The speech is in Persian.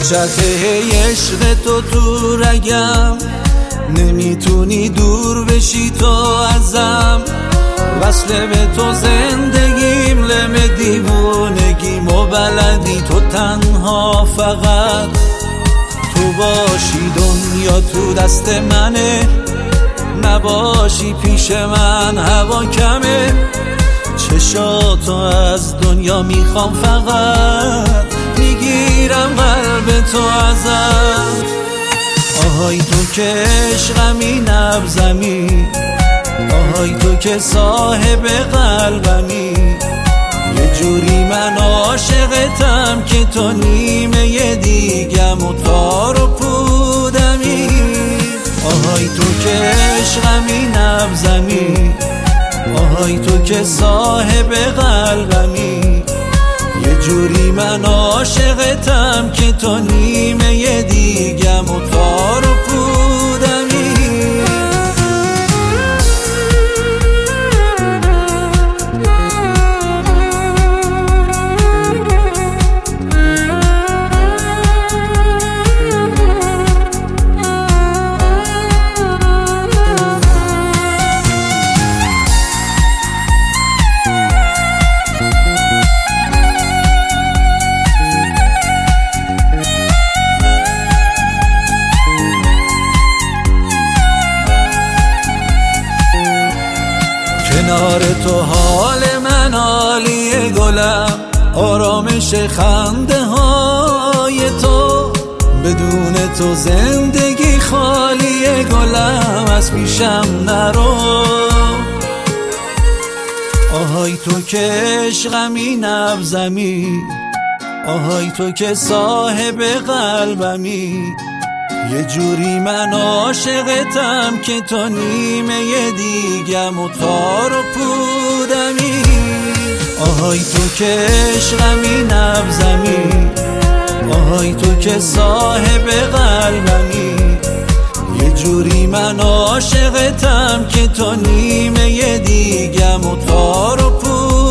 چرخه عشق تو رگم، نمیتونی دور بشی تو ازم. وصله به تو زندگیم، لم دیوونگیم و بلدی تو تنها فقط تو باشی. دنیا تو دست منه، نباشی پیش من هوا کمه. چشاتو از دنیا میخوام فقط، میگیرم قلب تو ازت. آهای تو که عشقمی نبزمی، آهای تو که صاحب قلبمی. یه جوری من عاشقتم که تو نیمه دیگم و تار و پودمی. آهای تو که عشقمی نبزمی، آهای تو که صاحب قلبمی. یه جوری من عاشقتم که تو نیمه دیگم و تار و پودمی. کنار تو حال من عالیه گلم، آرامش خنده های تو. بدون تو زندگی خالیه گلم، از پیشم نرو. آهای تو که عشقمی نبزمی، آهای تو که صاحب قلبمی. یه جوری من عاشقتم که تو نیمه دیگم و تار و پودمی. آهای تو که عشقمی نبزمی، آهای تو که صاحب قلبمی. یه جوری من عاشقتم که تو نیمه دیگم و تار و پودمی.